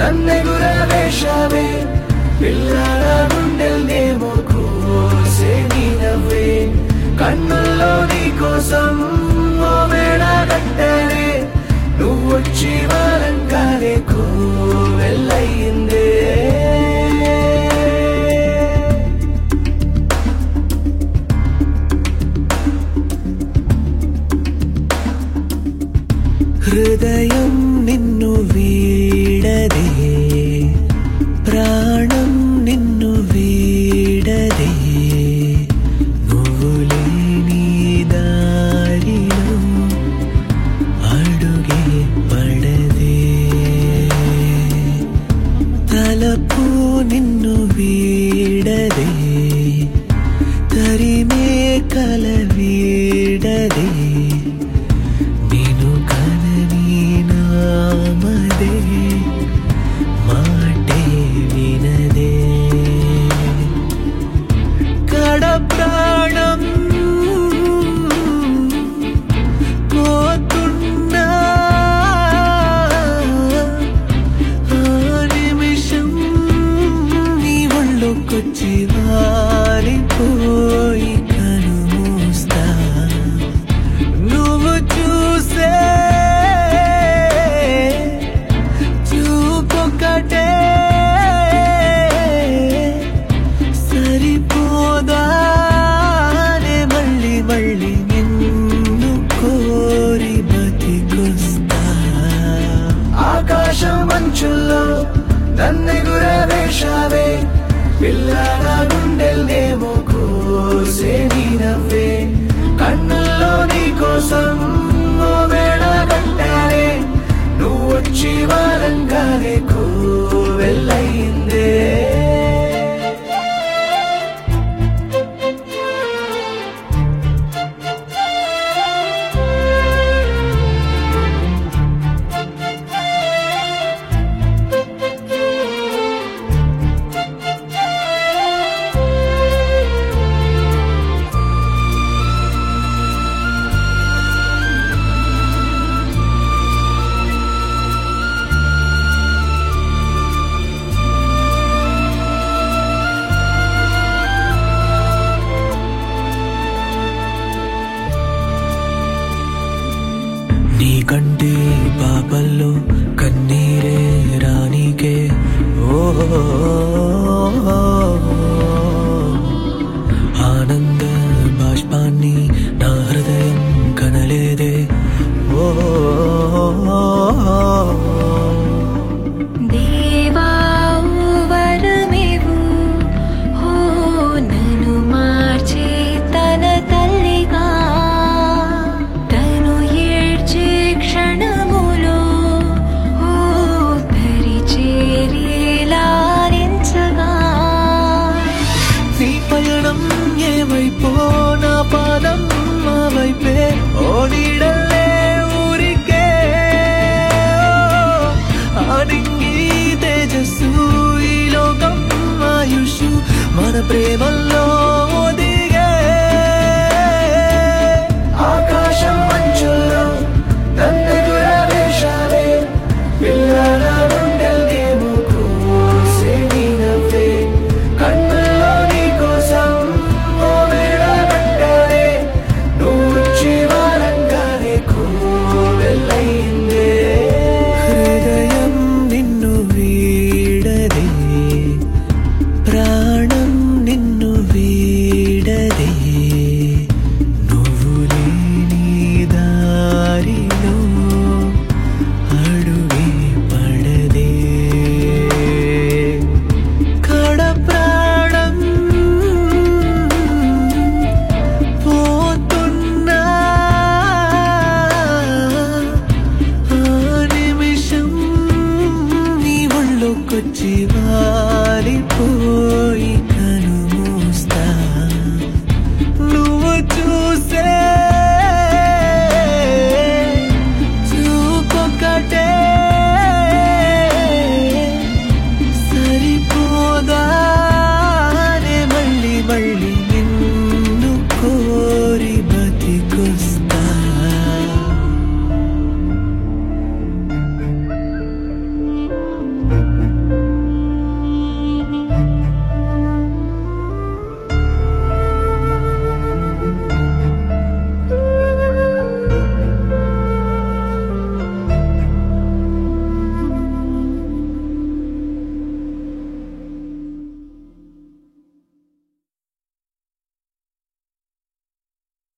నన్నెగురవేశావే పిల్లల గుండెల్నేమో కోసే నీ నవ్వే కన్నుల్లో నీ కోసం ఓ మేడ కట్టానే నువ్వొచ్చి వారంగానే కోవెల్లయిందే హృదయం నిన్ను వీడదే ప్రాణం నిన్ను వీడదే నువ్వు లేని దారిలో అడుగే పడదే తలపు నిన్ను వీడదే తరిమే కల వీడదే నామదే మాటే వినదే కడ ప్రాణం కోతున్నా ఆ నిమిషం నీ ఒళ్ళొకొచ్చి వాలిపోయి కనుమూస్తా నువ్వు చూసే సరిపోదానే మళ్ళీ మళ్ళీ నిన్ను కోరి బతికొస్తా ఆకాశం మంచుల్లో నన్నెగురవేశావే పిల్లల గుండెల్నేమో కోసే నీ నవ్వే కన్నుల్లో నీ కోసం ఓ మేడ కట్టానే నువ్వొచ్చి వారంగానే కోవెల్లయిందే నీకంటే పాపల్లో కన్నీరే రానికే ఓ ఆనంద బాష్పాన్ని నా హృదయం కనలేదే ఓ ఏమైపో నా పాదం మా వైపే ఓ నీడల్లే ఊరికే ఆనింగి తేజస్సు ఈ లోకం ఆయుష్ మన ప్రేమల్లో